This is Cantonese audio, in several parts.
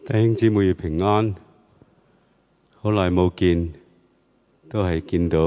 弟兄姊妹平安，好耐冇見，都係見到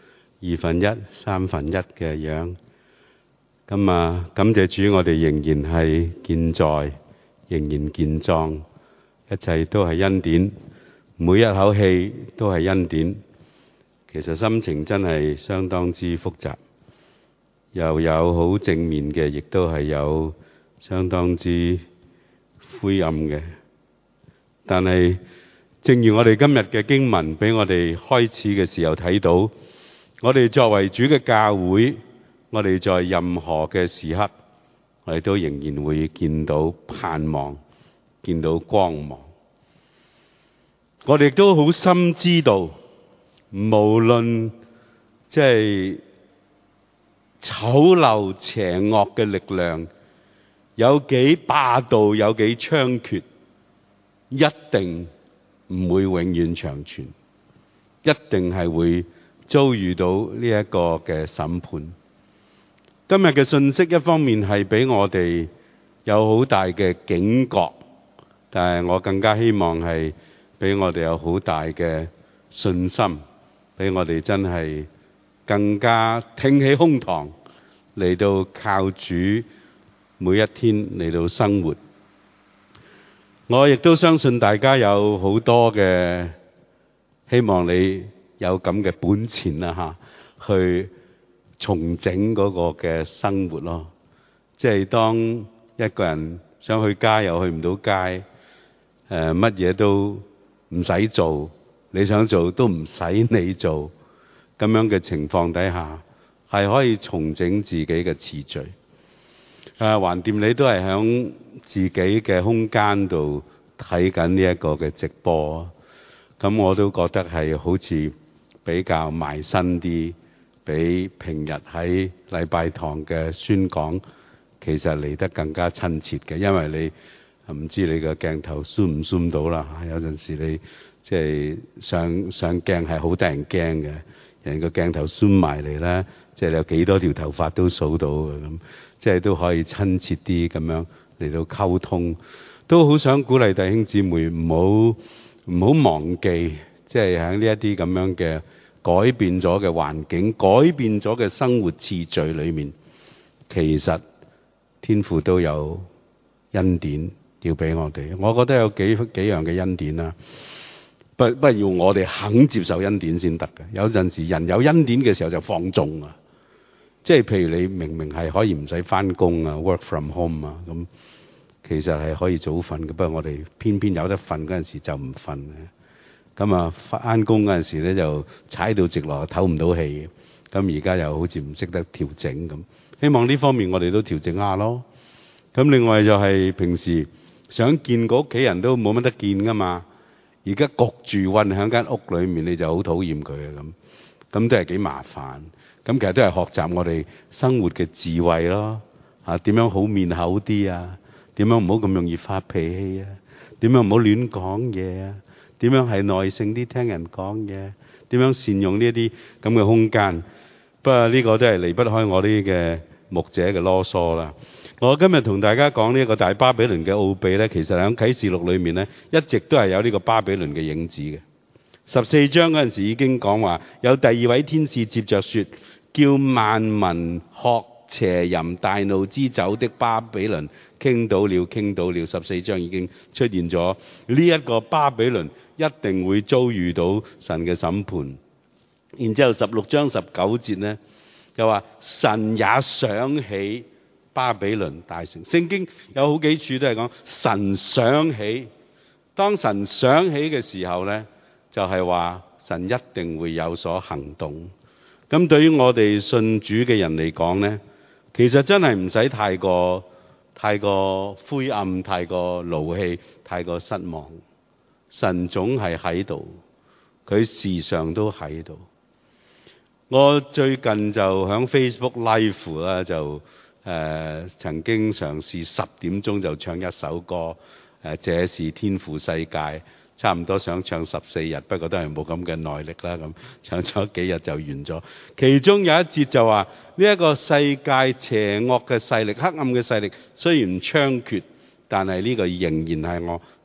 2分1、3分1嘅樣。咁感謝主，我哋仍然係健在，仍然健壯，一切都係恩典，每一口氣都係恩典。其實心情真係相當之複雜，又有好正面嘅，亦都係有相當之灰暗嘅。但係，正如我哋今日嘅經文俾我哋開始嘅時候睇到，我哋作為主嘅教會，我哋在任何嘅時刻，我哋都仍然會見到盼望，見到光芒。我哋都好深知道，無論即係醜陋邪惡嘅力量有幾霸道，有幾猖獗，一定唔會永遠長存，一定係會遭遇到呢一個嘅審判。今日嘅信息一方面係俾我哋有好大嘅警覺，但係我更加希望係俾我哋有好大嘅信心，俾我哋真係更加挺起胸膛嚟到靠主每一天嚟到生活。我亦都相信大家有好多嘅希望，你有咁嘅本錢啦去重整嗰個嘅生活咯。即係當一個人想去街又去唔到街，乜嘢都唔使做，你想做都唔使你做，咁樣嘅情況底下，係可以重整自己嘅次序。橫掂你都係響自己嘅空間度睇緊呢一個嘅直播，咁我都覺得係好似比較埋身啲，比平日喺禮拜堂嘅宣講其實嚟得更加親切嘅，因為你唔知你個鏡頭 zoom 唔 zoom 到啦。有陣時你即係上鏡係好得人驚嘅，人個鏡頭 zoom 埋嚟咧，即係你有幾多條頭髮都數到嘅咁。即係都可以親切啲咁樣嚟到溝通，都好想鼓勵弟兄姊妹唔好忘記，即係喺呢一啲咁樣嘅改變咗嘅環境、改變咗嘅生活次序裏面，其實天父都有恩典要俾我哋。我覺得有幾樣嘅恩典啦，不要我哋肯接受恩典先得嘅。有陣時人有恩典嘅時候就放縱啊。即係譬如你明明係可以唔使返工啊 ，work from home 啊，咁其實係可以早瞓嘅。不過我哋偏偏有得瞓嗰陣時就唔瞓嘅。咁返工嗰陣時咧就踩到直落，唞唔到氣。咁而家又好似唔識得調整咁。希望呢方面我哋都調整下咯。咁另外就係平時想見個屋企人都冇乜得見㗎嘛。而家焗住韞喺間屋裏面，你就好討厭佢啊咁都係幾麻煩。咁其實都係學習我哋生活嘅智慧咯，點樣好面口啲啊？點樣唔好咁容易發脾氣啊？點樣唔好亂講嘢啊？點樣係耐性啲聽人講嘢？點樣善用呢一啲咁嘅空間？不過呢個都係離不開我啲嘅牧者嘅囉嗦啦。我今日同大家講呢一個大巴比倫嘅奧秘咧，其實喺啟示錄裏面咧，一直都係有呢個巴比倫嘅影子嘅。14章嗰陣時已經講話，有第2位天使接着說，叫萬民喝邪淫大怒之酒的巴比倫傾倒了，傾倒了。14章已經出現咗呢一個巴比倫一定會遭遇到神嘅審判。然之後16章19節呢，又話神也想起巴比倫大城。聖經有好幾處都係講神想起，當神想起嘅時候呢，就係話神一定會有所行動。咁對於我哋信主嘅人嚟講呢，其實真係唔使太過灰暗、太過勞氣、太過失望。神總係喺度，佢時常都喺度。我最近就喺 Facebook Live 啦，就曾經嘗試10點鐘就唱一首歌，這是天父世界。差唔多想唱14日，不過都係冇咁嘅耐力啦。咁唱咗幾日就完咗。其中有一節就話呢一個世界邪惡嘅勢力、黑暗嘅勢力雖然猖獗，但係呢個仍然係我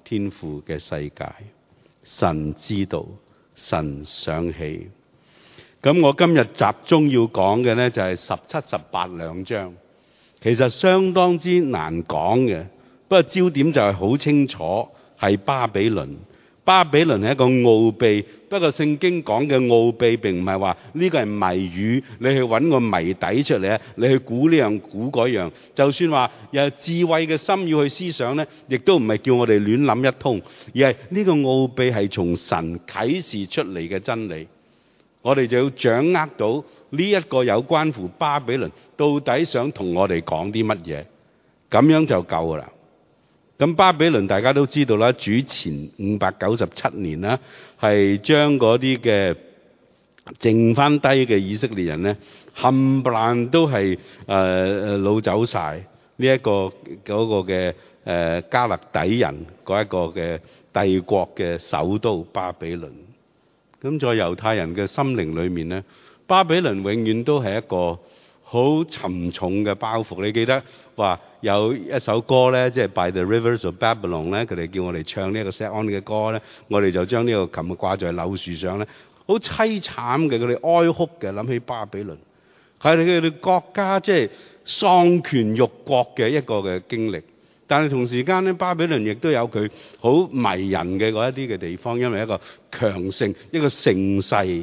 天父嘅世界。神知道，神想起。咁我今日集中要講嘅呢，就係17、18兩章，其實相當之難講嘅，不過焦點就係好清楚，係巴比倫。巴比倫係一個奧秘，不過聖經講嘅奧秘並唔係話呢個係謎語，你去揾個謎底出嚟啊，你去估呢樣估嗰樣。就算話有智慧嘅心要去思想呢，亦都唔係叫我哋亂諗一通，而係呢個奧秘係從神啟示出嚟嘅真理。我哋就要掌握到呢一個有關乎巴比倫到底想同我哋講啲乜嘢，咁樣就夠噶啦。咁巴比倫大家都知道啦，主前597年啦，係將嗰啲嘅剩翻低嘅以色列人呢，冚唪唥都係擄走晒呢一個嗰個嘅加勒底人嗰一個嘅帝國嘅首都巴比倫。咁在猶太人嘅心靈裏面呢，巴比倫永遠都係一個好沉重嘅包袱。你記得話有一首歌呢，即係 By the Rivers of Babylon 呢，佢哋叫我哋唱呢一個錫安嘅歌呢，我哋就將呢個琴掛在柳樹上呢，好凄慘嘅，佢哋哀哭嘅，諗起巴比倫係佢哋國家即係喪權辱國嘅一個嘅經歷。但係同時間咧，巴比倫亦都有佢好迷人嘅嗰一啲嘅地方，因為一個強盛，一個盛世，係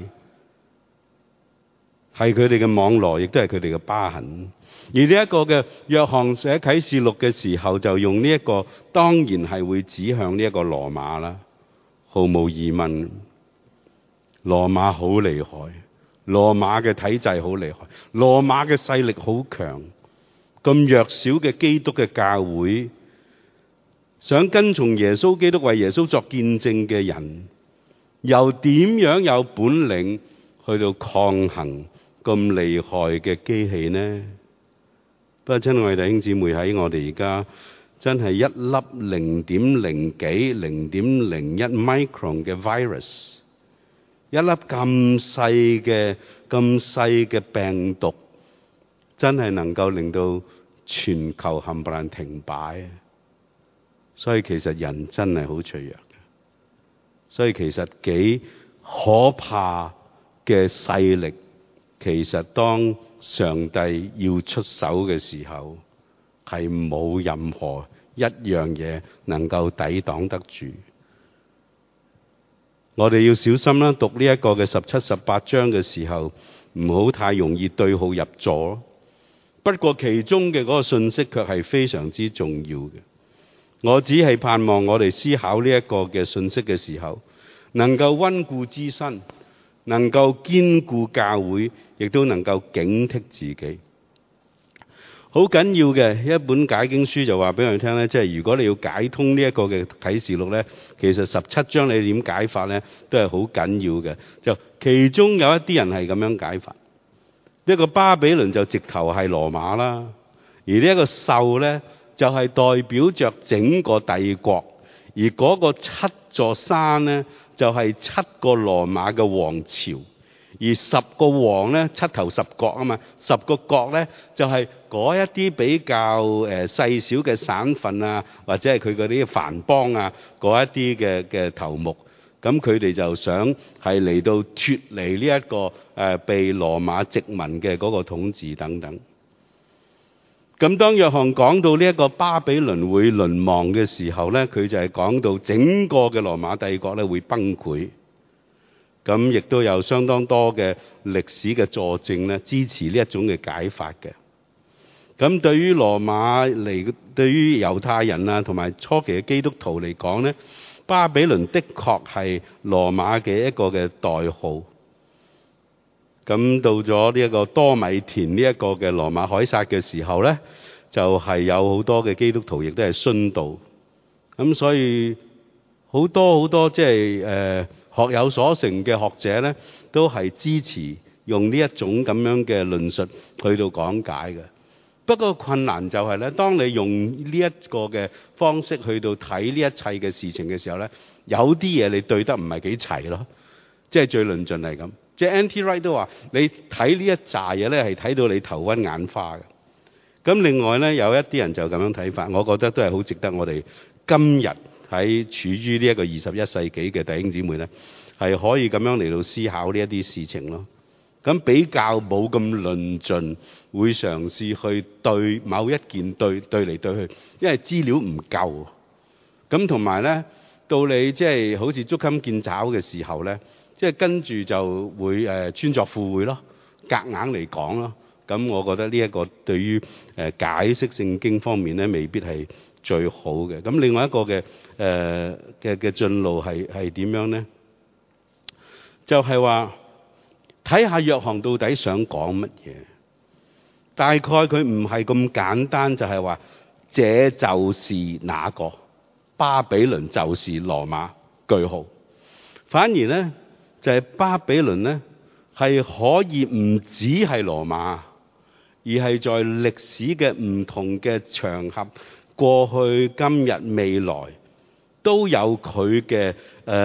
佢哋嘅網羅，亦都係佢哋嘅疤痕。而呢一個嘅約翰寫啟示錄嘅時候，就用呢一個，當然係會指向呢一個羅馬啦，毫無疑問。羅馬好厲害，羅馬嘅體制好厲害，羅馬嘅勢力好強。咁弱小嘅基督嘅教會，想跟從耶穌基督為耶穌作見證嘅人，又點樣有本領去到抗衡咁厲害嘅機器呢？不過親愛弟兄姊妹，喺我哋而家真係一粒0.0幾、0.01 micron 嘅 virus， 一粒咁細嘅病毒，真係能夠令到全球冚唪唥停擺。所以其實人真係好脆弱嘅。所以其實幾可怕嘅勢力，其實當上帝要出手嘅時候，係冇任何一樣嘢能夠抵擋得住。我哋要小心啦，讀呢一個嘅17、18章嘅時候，唔好太容易對號入座。不過其中嘅嗰個信息卻係非常之重要嘅。我只係盼望我哋思考呢一個嘅信息嘅時候，能夠溫故知新，能夠堅固教會，亦都能夠警惕自己。好緊要嘅一本解經書就話俾我哋聽咧，即係如果你要解通呢一個嘅啟示錄咧，其實17章你點解法咧，都係好緊要嘅。就其中有一啲人係咁樣解法，呢個巴比倫就直頭係羅馬啦，而呢一個獸咧就係代表着整個帝國，而嗰個7座山咧就係7個羅馬嘅王朝。而10個王咧，7頭10角啊嘛，10個角咧就係嗰一啲比較細小嘅省份啊，或者係佢嗰啲藩邦啊，嗰一啲嘅頭目，咁佢哋就想係嚟到脫離呢一個被羅馬殖民嘅嗰個統治等等。咁當約翰講到呢一個巴比倫會淪亡嘅時候咧，佢就係講到整個嘅羅馬帝國咧會崩潰。咁亦都有相當多嘅歷史嘅佐證咧，支持呢一種嘅解法嘅。咁對於羅馬嚟，對於猶太人啊，同埋初期嘅基督徒嚟講咧，巴比倫的確係羅馬嘅一個嘅代號。咁到咗呢一個多米田呢一個嘅羅馬凱撒嘅時候咧，就係有好多嘅基督徒亦都係殉道。咁所以好多即係學有所成嘅學者咧，都係支持用呢一種咁樣嘅論述去到講解嘅。不過困難就係咧，當你用呢一個嘅方式去到睇呢一切嘅事情嘅時候咧，有啲嘢你對得唔係幾齊咯。即係最論盡係咁。即係 N.T. Wright 都話，你睇呢一紮嘢咧，係睇到你頭暈眼花嘅。咁另外咧，有一啲人就咁樣睇法，我覺得都係好值得我哋今日喺處於呢一個21世紀嘅弟兄姊妹咧，係可以咁樣嚟到思考呢一啲事情咯。咁比較冇咁論盡，會嘗試去對某一件對嚟對去，因為資料唔夠。咁同埋咧，到你即係好似捉襟見肘嘅時候咧，即係跟住就會穿鑿附會咯，夾硬嚟講咯。咁我覺得呢一個對於解釋聖經方面咧，未必係最好嘅。咁另外一個嘅進路係點樣咧？就係話睇下約翰到底想講乜嘢。大概佢唔係咁簡單，就係話這就是那個巴比倫就是羅馬句號。反而咧就係巴比倫咧係可以唔止係羅馬，而係在歷史嘅唔同嘅場合，過去、今日、未來都有佢嘅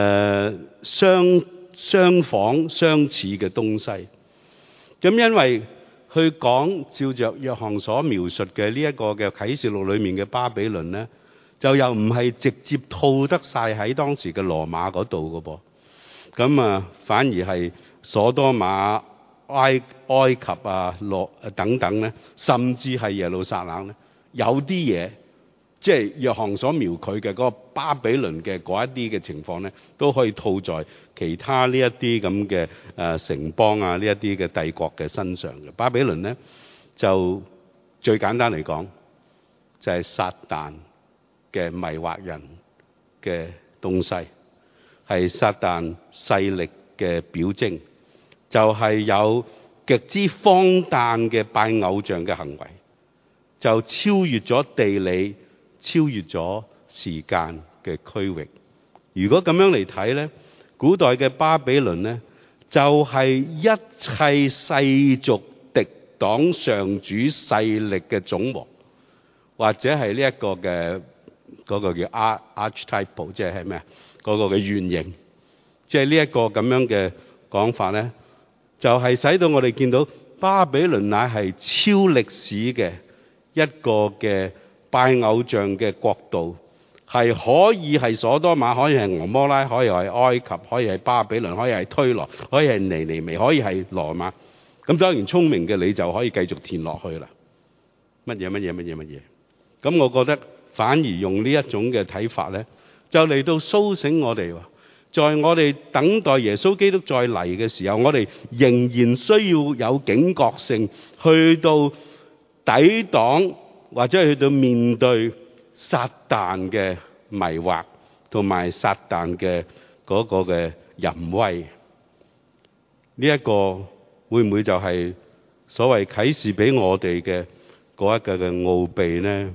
相仿相似嘅東西。咁因為去講照着約翰所描述嘅呢一個嘅啟示錄裏面嘅巴比倫咧，就又唔係直接套得晒喺當時嘅羅馬嗰度嘅噃。咁反而係所多瑪、埃及等等咧，甚至係耶路撒冷咧，有啲嘢即係約翰所描繪嘅嗰個巴比倫嘅嗰一啲嘅情況咧，都可以套在其他呢一啲咁嘅城邦啊，呢一啲嘅帝國嘅身上嘅。巴比倫咧就最簡單嚟講，就係撒旦嘅迷惑人嘅東西，係撒旦勢力嘅表徵，就係有極之荒誕嘅拜偶像嘅行為，就超越咗地理，超越咗時間嘅區域。如果咁樣嚟睇咧，古代嘅巴比倫咧，就係一切世俗敵擋上主勢力嘅總和，或者係呢一個嘅嗰個叫 archetype， 即係咩啊？嗰個嘅原型，即係呢一個咁樣嘅講法咧，就係使到我哋見到巴比倫乃係超歷史嘅一個嘅拜偶像嘅國度，係可以係所多瑪，可以係俄摩拉，可以係埃及，可以係巴比倫，可以係推羅，可以係尼尼微，可以係羅馬。咁當然聰明嘅你就可以繼續填落去啦。乜嘢？咁我覺得反而用呢一種嘅睇法咧，就嚟到甦醒我哋，在我哋等待耶穌基督再嚟嘅時候，我哋仍然需要有警覺性，去到抵擋或者去到面對撒旦嘅迷惑同埋撒旦嘅嗰個嘅淫威。呢一個會唔會就係所謂啟示俾我哋嘅嗰一個嘅奧秘呢？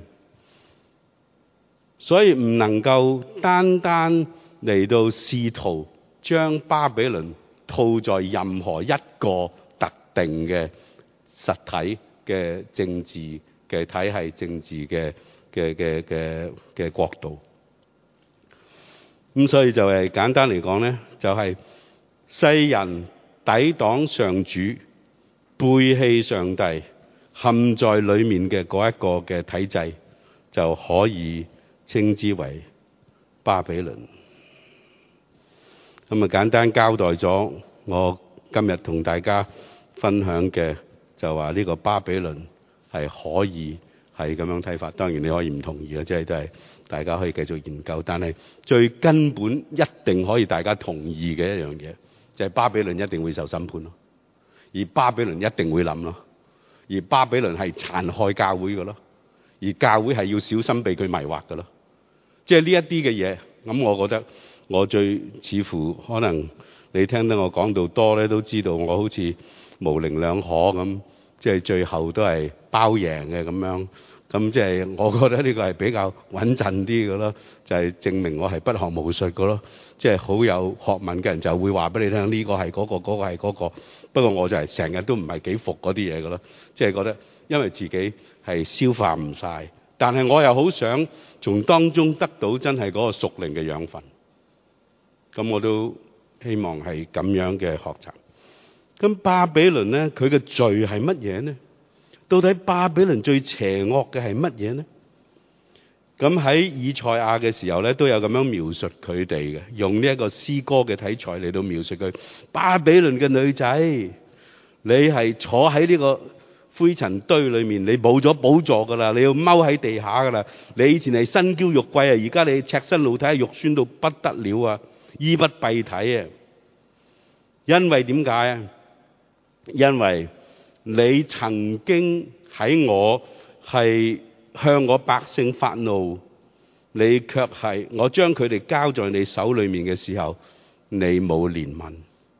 所以唔能夠單單嚟到試圖將巴比倫套在任何一個特定嘅實體嘅政治嘅體系、政治嘅國度。咁所以就係簡單嚟講咧，就係世人抵擋上主、背棄上帝、陷在裏面嘅嗰一個嘅體制，就可以稱之為巴比倫。咁簡單交代咗我今日同大家分享嘅，就話呢個巴比倫係可以係咁樣睇法。當然你可以唔同意啦，即係都係大家可以繼續研究。但係最根本一定可以大家同意嘅一樣嘢，就係巴比倫一定會受審判咯，而巴比倫一定會冧咯，而巴比倫係殘害教會嘅咯，而教會係要小心被佢迷惑嘅咯。即係呢一啲嘅嘢，咁我覺得我最似乎可能你聽得我講到多咧，都知道我好似模棱兩可咁，即係最後都係包贏嘅咁樣。咁即係我覺得呢個係比較穩陣啲嘅咯，就係證明我係不學無術嘅咯。即係好有學問嘅人就會話俾你聽，呢個係嗰個，嗰個係嗰個。不過我就係成日都唔係幾服嗰啲嘢嘅咯，即係覺得因為自己係消化唔晒，但係我又好想從當中得到真係嗰個屬靈嘅養分。咁我都希望係咁樣嘅學習。咁巴比倫咧，佢嘅罪係乜嘢呢？到底巴比倫最邪惡嘅係乜嘢呢？ 咁喺以賽亞嘅時候咧，都有咁樣描述佢哋嘅，用呢一個詩歌嘅題材嚟到描述佢。巴比倫嘅女仔，你係坐喺呢個灰塵堆裏面，你冇咗寶座噶啦，你要踎喺地下噶啦。你以前係身嬌肉貴啊，而家你赤身露體，肉酸到不得了啊，衣不蔽體啊。因為點解啊？因為你曾經喺我係向我百姓發怒，你卻係我將佢哋交在你手裏面嘅時候，你冇憐憫。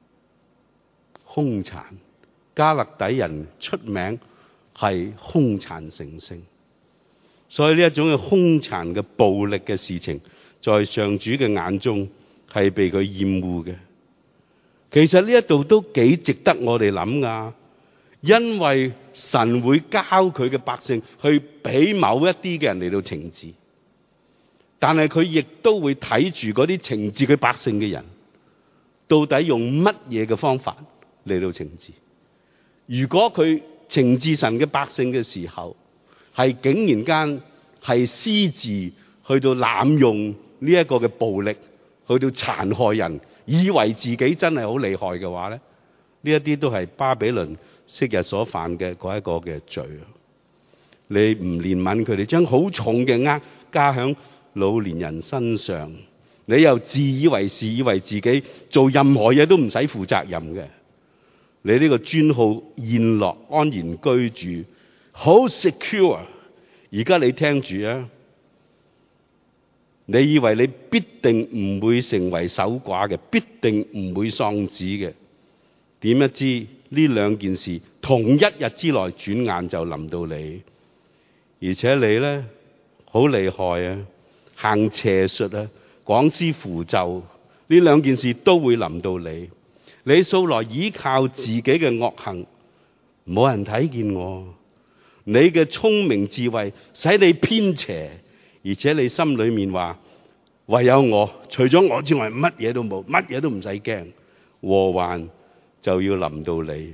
兇殘，加勒底人出名係兇殘成性，所以呢一種嘅兇殘嘅暴力嘅事情，在上主嘅眼中係被佢厭惡嘅。其實呢一度都幾值得我哋諗㗎，因為神會交佢嘅百姓去俾某一啲嘅人嚟到懲治，但係佢亦都會睇住嗰啲懲治佢百姓嘅人，到底用乜嘢嘅方法嚟到懲治。如果佢懲治神嘅百姓嘅時候，係竟然間係私自去到濫用呢一個嘅暴力，去到殘害人，以為自己真係好厲害嘅話咧，呢一啲都係巴比倫昔日所犯嘅嗰一個嘅罪。你唔憐憫佢哋，將好重嘅軛加響老年人身上，你又自以為是，以為自己做任何嘢都唔使負責任嘅。你呢個專好宴樂、安然居住，好 secure。而家你聽住啊！你以為你必定唔會成為守寡嘅，必定唔會喪子嘅，點不知呢兩件事同一日之內轉眼就臨到你，而且你呢，好厲害啊，行邪術啊，廣施符咒，呢兩件事都會臨到你。你素來依靠自己嘅惡行，冇人睇見我。你嘅聰明智慧使你偏邪，而且你心裏面話唯有我，除咗我之外乜嘢都冇，乜嘢都唔使驚，禍患就要臨到你。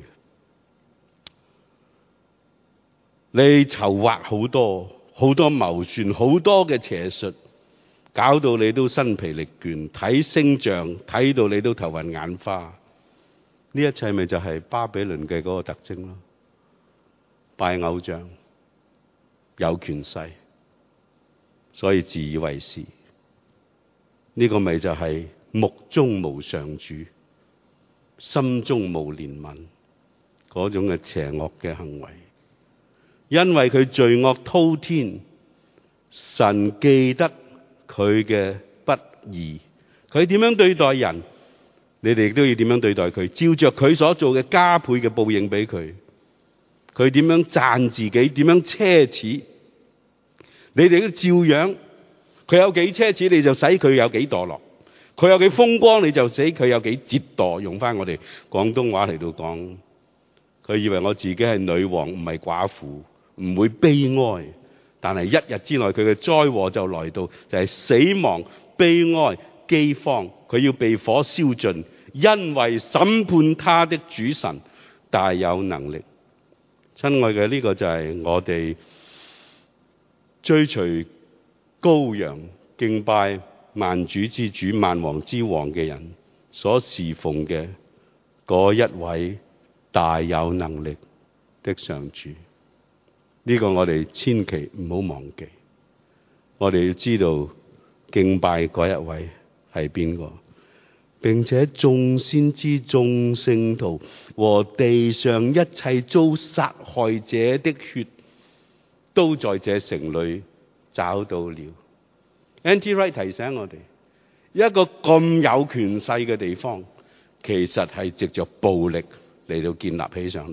你籌劃好多謀算，好多嘅邪術，搞到你都身疲力倦，睇星象睇到你都頭暈眼花。呢一切咪就係巴比倫嘅嗰個特徵咯，拜偶像，有權勢，所以自以為是。呢個咪就係目中無上主，心中無憐憫嗰種嘅邪惡嘅行為。因為佢罪惡滔天，神記得佢嘅不義，佢點樣對待人，你哋亦都要點樣對待佢，照着佢所做嘅加倍嘅報應俾佢。佢點樣讚自己，點樣奢侈，你哋都照樣。佢有幾奢侈，你就使佢有幾墮落；佢有幾風光，你就使佢有幾折墮。用翻我哋廣東話嚟到講，佢以為我自己係女王，唔係寡婦，唔會悲哀。但係一日之內，佢嘅災禍就來到，就係死亡、悲哀、饑荒。佢要被火燒盡，因為審判他的主神大有能力。親愛嘅，呢個就係我哋追隨羔羊、敬拜萬主之主、萬王之王嘅人所侍奉嘅嗰一位大有能力的上主。呢個我哋千祈唔好忘記，我哋要知道敬拜嗰一位係邊個，並且眾先知、眾聖徒和地上一切遭殺害者的血，都在這城裏找到了。N.T. Wright 提醒我哋，一個咁有權勢嘅地方，其實係藉着暴力嚟到建立起上嚟。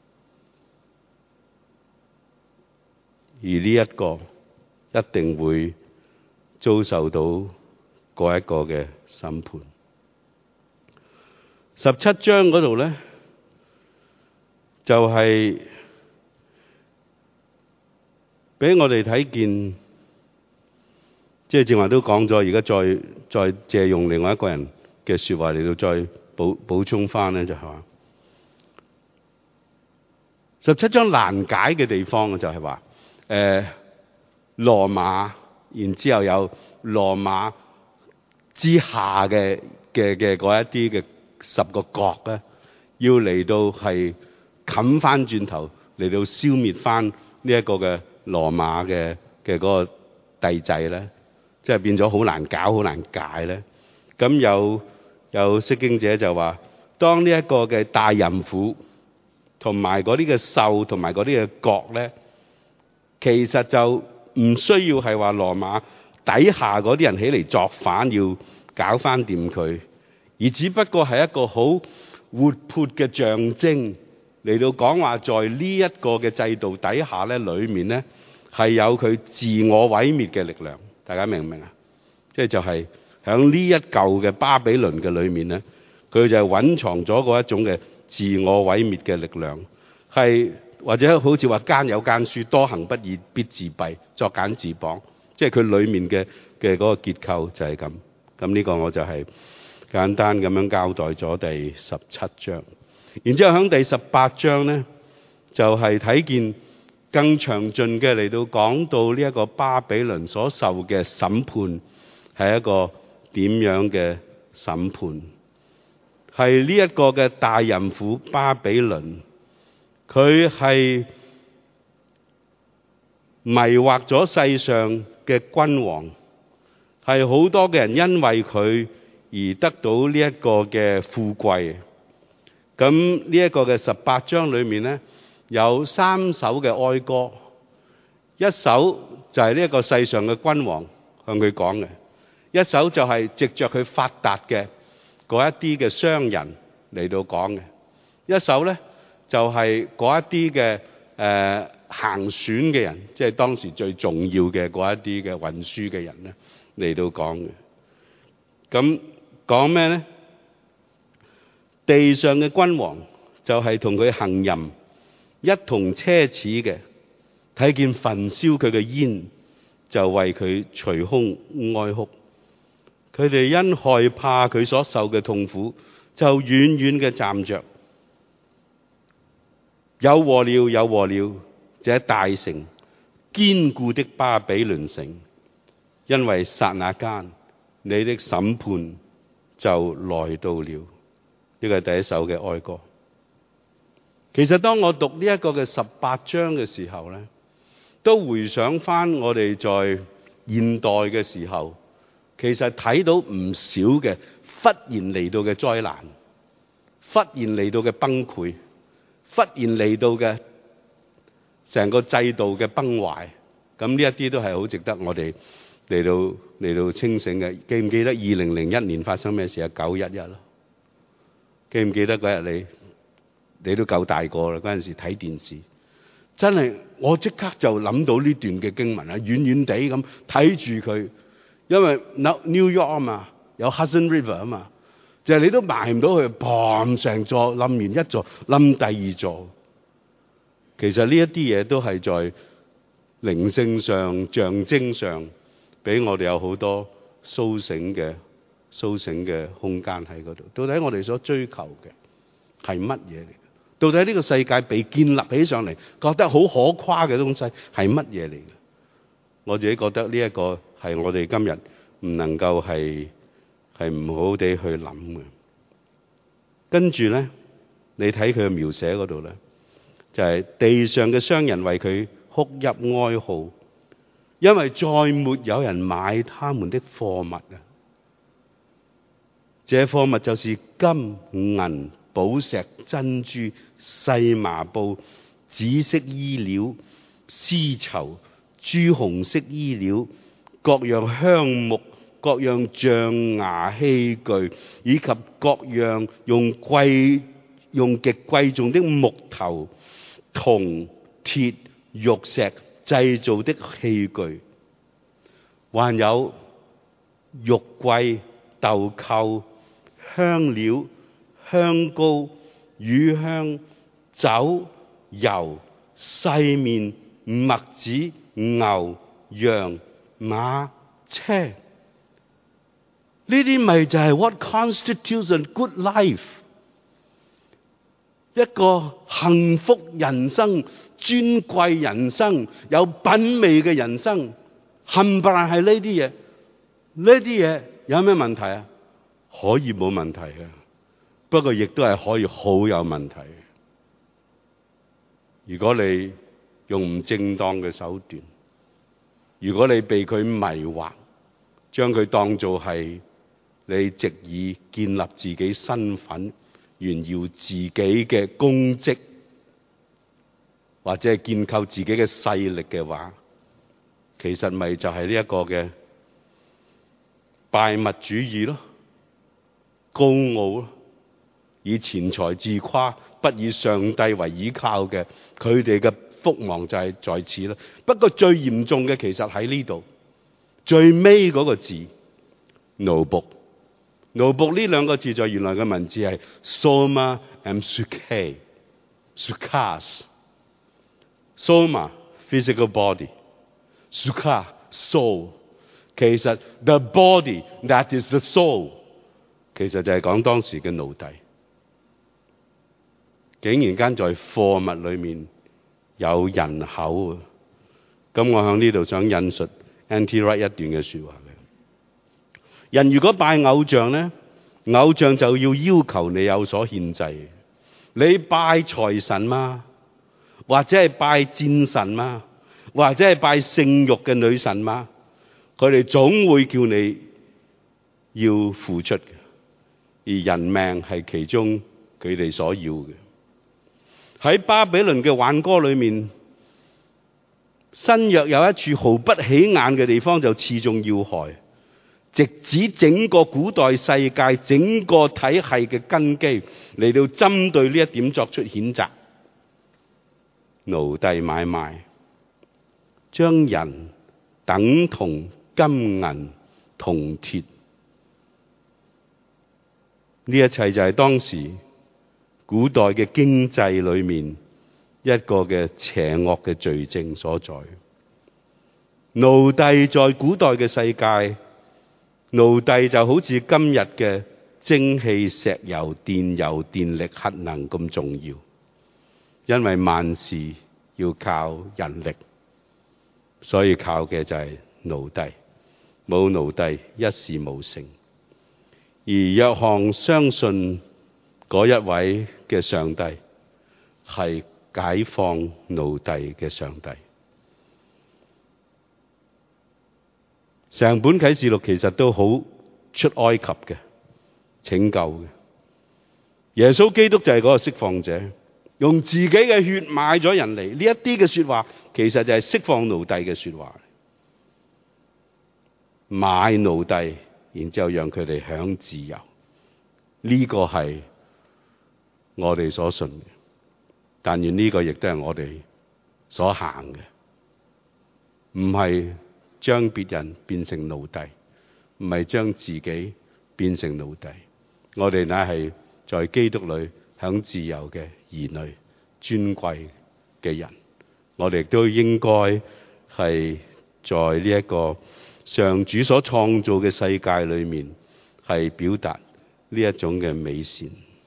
而呢一個一定會遭受到嗰一個嘅審判。17章嗰度咧，就係俾我哋睇見，即係正話都講咗，而家再借用另外一個人嘅說話嚟到再補充翻咧，就係話17章難解嘅地方就係話，羅馬然之後有羅馬之下嘅嗰一啲嘅10個國咧，要嚟到係冚翻轉頭嚟到消滅翻呢一個嘅羅馬嘅嗰個帝制咧，即係變咗好難搞、好難解咧。咁有釋經者就話，當呢一個嘅大淫婦同埋嗰啲嘅獸同埋嗰啲嘅國咧，其實就唔需要係話羅馬底下嗰啲人起嚟作反要搞翻掂佢，而只不過係一個好活潑嘅象徵嚟到講話，在呢一個嘅制度底下咧，裏面咧係有佢自我毀滅嘅力量。大家明唔明啊？即係就係喺呢一舊嘅巴比倫嘅裏面咧，佢就係隱藏咗嗰一種嘅自我毀滅嘅力量，係或者好似話奸有奸書，多行不義必自斃，作繭自綁，即係佢裏面嘅嗰個結構就係咁。咁呢個我就係簡單咁樣交代咗第17章。然之後喺第18章咧，就係睇見更詳盡嘅嚟到講到呢一個巴比倫所受嘅審判係一個點樣嘅審判，係呢一個嘅大淫婦巴比倫，佢係迷惑咗世上嘅君王，係好多嘅人因為佢而得到呢一個嘅富貴。咁呢一個嘅18章裏面咧，有3首嘅哀歌，一首就係呢一個世上嘅君王向佢講嘅，一首就係藉着佢發達嘅嗰一啲嘅商人嚟到講嘅，一首咧就係嗰一啲嘅行船嘅人，即係當時最重要嘅嗰一啲嘅運輸嘅人咧嚟到講嘅。咁講咩咧？地上嘅君王就係同佢行淫，一同奢侈嘅，睇見焚燒佢嘅煙，就為佢捶胸哀哭。佢哋因害怕佢所受嘅痛苦，就遠遠嘅站着。有禍了，有禍了！這大城堅固的巴比倫城，因為剎那間你的審判就來到了。呢個係第一首嘅哀歌。其實當我讀呢一個嘅18章嘅時候咧，都回想翻我哋在現代嘅時候，其實睇到唔少嘅忽然嚟到嘅災難，忽然嚟到嘅崩潰，忽然嚟到嘅成個制度嘅崩壞。咁呢一啲都係好值得我哋嚟到清醒嘅。記唔記得2001年發生咩事啊？911咯。記唔記得嗰日你都夠大個啦，嗰陣時睇電視，真係我即刻就諗到呢段嘅經文啊，遠遠地咁睇住佢，因為 New York 啊嘛，有 Hudson River 啊嘛，就係你都埋唔到佢，砰成座冧完一座，冧第二座。其實呢一啲嘢都係在靈性上、象徵上，俾我哋有好多甦醒嘅空間喺嗰度。到底我哋所追求嘅係乜嘢嚟？到底呢個世界被建立起上嚟，覺得好可誇嘅東西係乜嘢嚟嘅？我自己覺得呢一個係我哋今日唔能夠係唔好地去諗嘅。跟住咧，你睇佢嘅描寫嗰度咧，就係地上嘅商人為佢哭泣哀號，因為再沒有人買他們的貨物啊！這貨物就是金銀寶石珍珠細麻布紫色衣料絲綢朱紅色衣料各樣香木各樣象牙器具以及各樣用極貴重的木頭銅鐵玉石製造的器具，還有玉桂豆蔻香料香膏乳香酒油細麵麥子牛羊馬車，呢啲咪就係 what constitutes a good life， 一個幸福人生尊貴人生有品味嘅人生， 冚唪唥係呢啲嘢，呢啲嘢有咩問題啊？可以冇問題嘅，不過亦都係可以好有問題。如果你用唔正當嘅手段，如果你被佢迷惑，將佢當做係你藉以建立自己身份、炫耀自己嘅功績，或者係建構自己嘅勢力嘅話，其實咪就係呢一個嘅拜物主義咯，高傲咯，以錢財自誇，不以上帝為依靠嘅，佢哋嘅覆亡就係在此啦。不過最嚴重嘅其實喺呢度，最尾嗰個字奴僕。奴僕呢兩個字在原來嘅文字係 soma and sukas。 soma physical body， suka soul。 其實 the body that is the soul， 其實就係講當時嘅奴隸，竟然間在貨物裏面有人口啊！咁我喺呢度想引述 N.T. Wright 一段嘅說話。人如果拜偶像呢，偶像就要求你有所獻祭。你拜財神嗎？或者係拜戰神嗎？或者係拜性慾嘅女神嗎？佢哋總會叫你要付出嘅，而人命係其中佢哋所要嘅。喺巴比倫嘅挽歌裏面，新約有一處毫不起眼嘅地方就刺中要害，直指整個古代世界整個體系嘅根基，嚟到針對呢一點作出譴責。奴隸買賣，將人等同金銀銅鐵，呢一切就係當時古代嘅經濟裏面一個嘅邪惡嘅罪證所在。奴隸在古代嘅世界，奴隸就好似今日嘅蒸汽、石油、電油、電力、核能咁重要，因為萬事要靠人力，所以靠嘅就係奴隸。冇奴隸一事無成。而約翰相信嗰一位嘅上帝係解放奴隸嘅上帝。成本啟示錄其實都好出埃及嘅拯救嘅。耶穌基督就係嗰個釋放者，用自己嘅血買咗人嚟。呢一啲嘅說話其實就係釋放奴隸嘅說話。買奴隸，然之後讓佢哋享自由，呢個係我哋所信嘅。但願呢個亦都係我哋所行嘅，唔係將別人變成奴隸，唔係將自己變成奴隸。我哋乃係在基督裏享自由嘅兒女，尊貴嘅人。我哋亦都應該係在呢一個上主所創造嘅世界裏面，係表達呢一種嘅美善。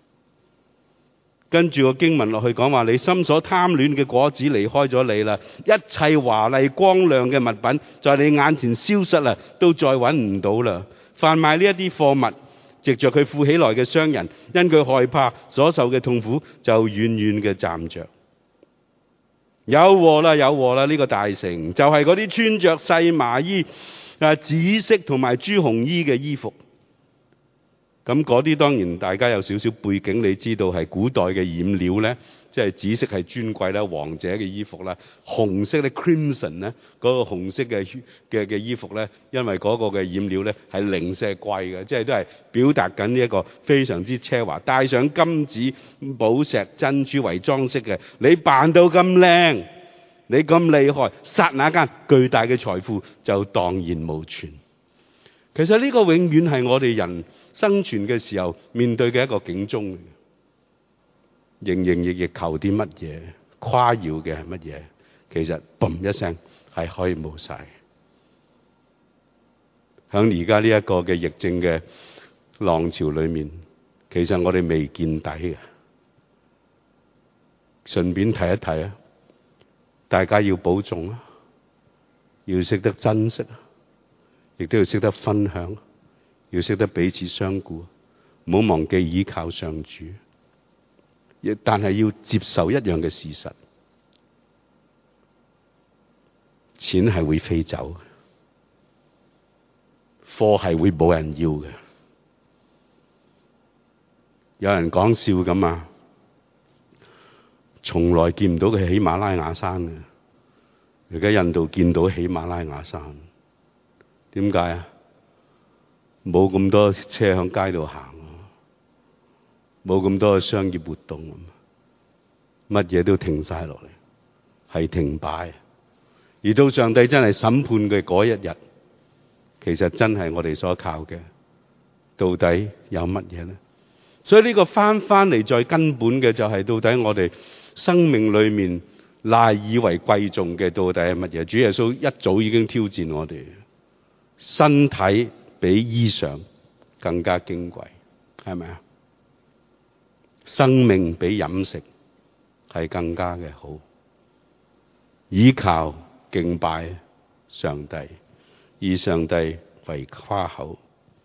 跟住個經文落去講話，你心所貪戀嘅果子離開咗你啦，一切華麗光亮嘅物品在你眼前消失啦，都再揾唔到啦。販賣呢一啲貨物，藉着佢富起來嘅商人，因佢害怕所受嘅痛苦，就遠遠嘅站着。有禍啦，有禍啦！呢個大城就係嗰啲穿着細麻衣、紫色同埋朱紅衣嘅衣服。咁嗰啲當然大家有少少背景，你知道係古代嘅染料咧，即係紫色係尊貴啦，王者嘅衣服啦，紅色咧 crimson 咧，嗰個紅色嘅衣服咧，因為嗰個嘅染料咧係零舍貴嘅，即係都係表達緊呢一個非常之奢華，帶上金子、寶石、珍珠為裝飾嘅。你扮到咁靚，你咁厲害，剎那間巨大嘅財富就蕩然無存。其實呢個永遠係我哋人生存嘅時候面對嘅一個警鐘。營營役役求啲乜嘢，誇耀嘅係乜嘢，其實嘣一聲係可以冇晒。響而家呢一個嘅疫症嘅浪潮裏面，其實我哋未見底嘅。順便提一提啊，大家要保重啊！ 要識得珍惜，亦都要識得分享，要識得彼此相顧，唔好忘記倚靠上主。但係要接受一樣嘅事實，錢係會飛走，貨係會冇人要嘅。有人講笑咁啊，從來見唔到佢喜馬拉雅山嘅，而家印度見到喜馬拉雅山，點解啊？冇咁多車響街度行，冇咁多商業活動，乜嘢都停晒落嚟，係停擺。而到上帝真係審判嘅嗰一日，其實真係我哋所靠嘅，到底有乜嘢呢？所以呢個翻嚟再根本嘅就係到底我哋生命裏面賴以為貴重嘅到底係乜嘢？主耶穌一早已經挑戰我哋，身體比衣裳更加矜貴，係咪啊？生命比飲食係更加嘅好，倚靠敬拜上帝，以上帝為誇口。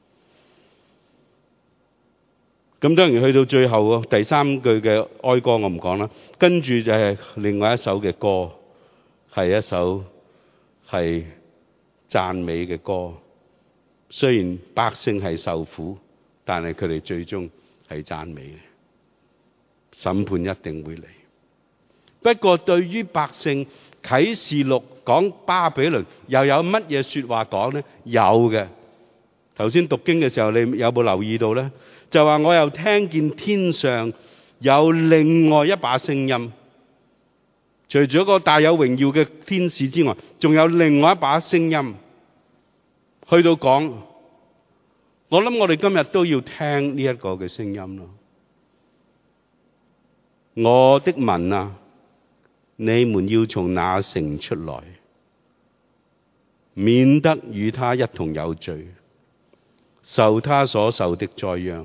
咁當然去到最後第三句嘅哀歌我唔講啦，跟住就係另外一首嘅歌，係一首係讚美嘅歌。雖然百姓係受苦，但係佢哋最終係讚美嘅。審判一定會嚟。不過對於百姓，啟示錄講巴比倫又有乜嘢說話講呢？有嘅。頭先讀經嘅時候，你有冇留意到呢？就話我又聽見天上有另外一把聲音，除咗個大有榮耀嘅天使之外，仲有另外一把聲音去到講。我諗我哋今日都要聽呢一個嘅聲音咯。我的民啊，你們要從那城出來，免得與他一同有罪，受他所受的災殃。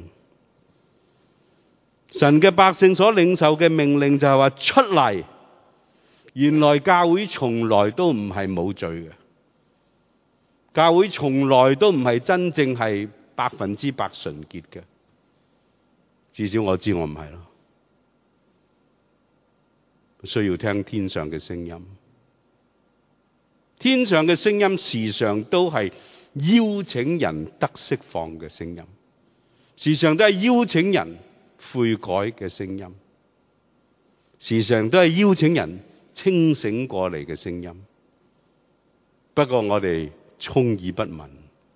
神嘅百姓所領受嘅命令就係話出嚟。原來教會從來都唔係冇罪嘅，教會從來都唔係真正係100%純潔嘅，至少我知我唔係咯。需要聽天上嘅聲音，天上嘅聲音時常都係邀請人得釋放嘅聲音，時常都係邀請人悔改嘅聲音，時常都係邀請人清醒過嚟嘅聲音。不過我哋充耳不聞，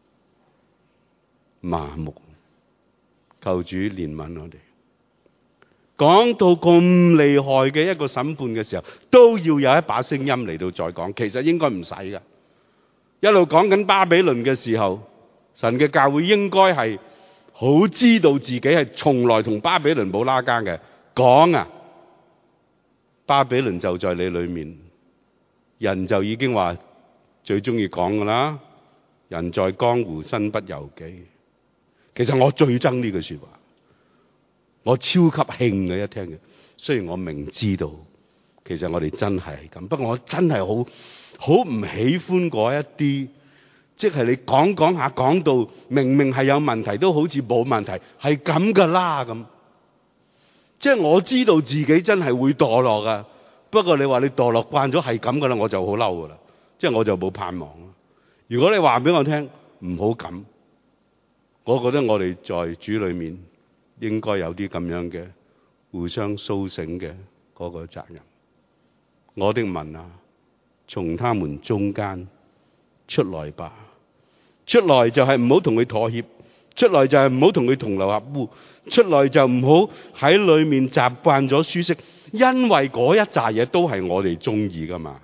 麻木，求主憐憫我哋。講到咁厲害嘅一個審判嘅時候，都要有一把聲音嚟到再講。其實應該唔使噶，一路講緊巴比倫嘅時候，神嘅教會應該係好知道自己係從來同巴比倫冇拉更嘅。講啊，巴比倫就在你裏面，人就已經話最中意講噶啦。人在江湖身不由己。其實我最憎呢句說話。我超級興嘅一聽嘅，雖然我明知道，其實我哋真係咁，不過我真係好唔喜歡嗰一啲，即係你講下講到明明係有問題，都好似冇問題，係咁噶啦咁。即係我知道自己真係會墮落噶，不過你話你墮落慣咗係咁噶啦，我就好嬲噶啦，即係我就冇盼望。如果你話俾我聽唔好咁，我覺得我哋在主裏面應該有啲咁樣嘅互相蘇醒嘅嗰個責任。我的民啊，從他們中間出來吧。出來就係唔好同佢妥協，出來就係唔好同佢同流合污，出來就唔好喺裏面習慣咗舒適，因為嗰一紮嘢都係我哋中意噶嘛。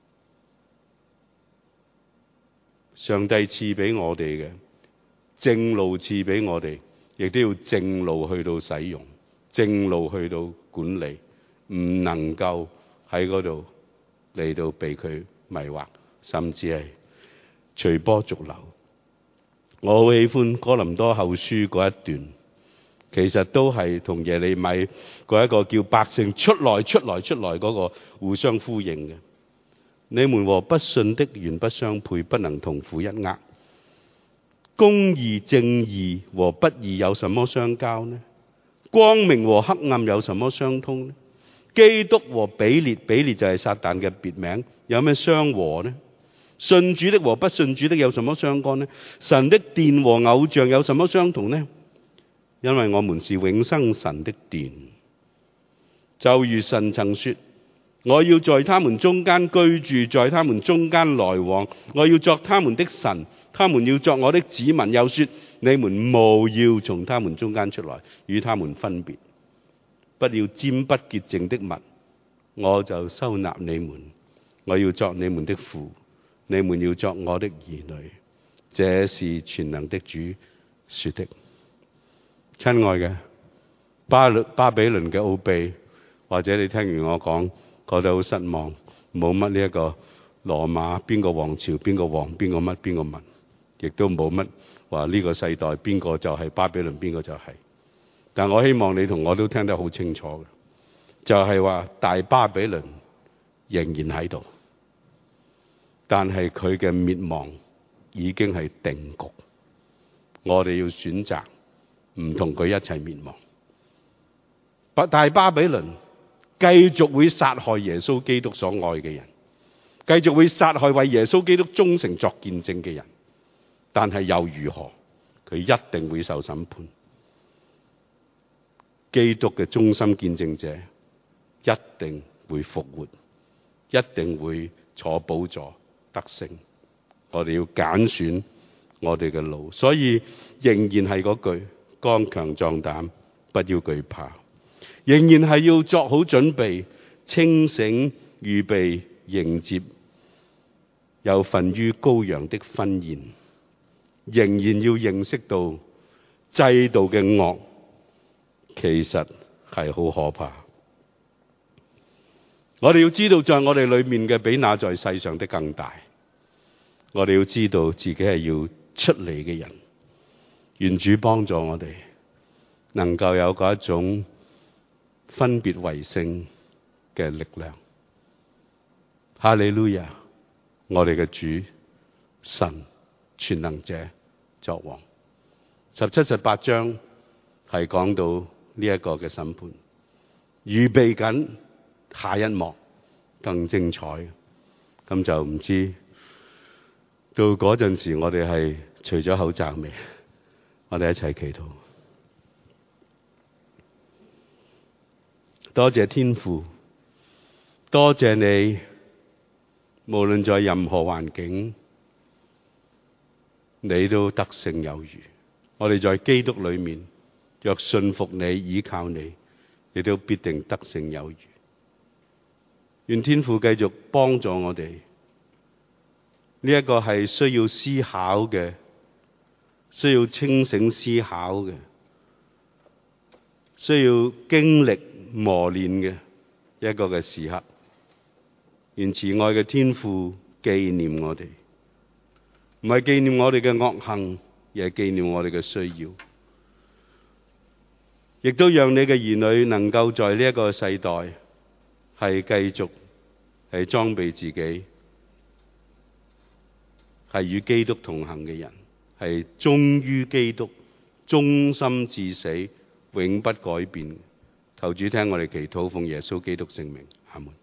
上帝賜俾我哋嘅正路賜俾我哋，亦都要正路去到使用，正路去到管理，唔能夠喺嗰度嚟到被佢迷惑，甚至係隨波逐流。我好喜歡哥林多後書嗰一段，其實都係同耶利米嗰一個叫百姓出來嗰個互相呼應嘅。 你們和不信的原不相配，不能同負一軛。公義正義和不義有什麼相交呢？光明和黑暗有什麼相通呢？基督和比列，比列就係撒旦嘅別名，有咩相和呢？信主的和不信主的有什麼相干呢？神的殿和偶像有什麼相同呢？因為我們是永生神的殿。就如神曾說，我要在他們中間居住，在他們中間來往，我要作他們的神，他們要作我的子民。又說，你們務要從他們中間出來，與他們分別，不要沾不潔淨的物，我就收納你們。我要作你們的父，你們要作我的兒女。這是全能的主說的。親愛嘅，巴比倫嘅奧秘，或者你聽完我講覺得好失望，冇乜呢一個羅馬邊個王朝邊個王邊個乜邊個民，亦都冇乜話呢個世代邊個就係巴比倫邊個就係。但我希望你同我都聽得好清楚嘅，就係話大巴比倫仍然喺度，但係佢嘅滅亡已經係定局。我哋要選擇唔同佢一齊滅亡。大巴比倫繼續會殺害耶穌基督所愛嘅人，繼續會殺害為耶穌基督忠誠作見證嘅人，但係又如何？佢一定會受審判。基督嘅忠心見證者一定會復活，一定會坐寶座得勝。我哋要揀選我哋嘅路，所以仍然係嗰句：剛強壯膽，不要懼怕。仍然係要作好準備，清醒預備迎接有份於羔羊的婚宴。仍然要認識到制度嘅惡其實係好可怕。我哋要知道，在我哋裏面嘅比那在世上的更大。我哋要知道自己係要出嚟嘅人。願主幫助我哋，能夠有嗰一種分別為聖嘅力量。哈利路亞！我哋嘅主神全能者作王。17、18章係講到呢一個嘅審判，預備緊下一幕更精彩。咁就唔知到嗰陣時，我哋係除咗口罩未？我哋一齊祈禱。多謝天父，多謝你，無論在任何環境，你都得勝有餘。我哋在基督裏面，若信服你、倚靠你，你都必定得勝有餘。願天父繼續幫助我哋。呢一個係需要思考嘅，需要清醒思考嘅，需要經歷磨練嘅一個嘅時刻。願慈愛嘅天父紀念我哋，唔係紀念我哋嘅惡行，而係紀念我哋嘅需要。亦都讓你嘅兒女能夠在呢一個世代係繼續係裝備自己，係與基督同行嘅人，係忠於基督，忠心至死，永不改變。求主聽我哋祈禱，奉耶穌基督聖名，阿門。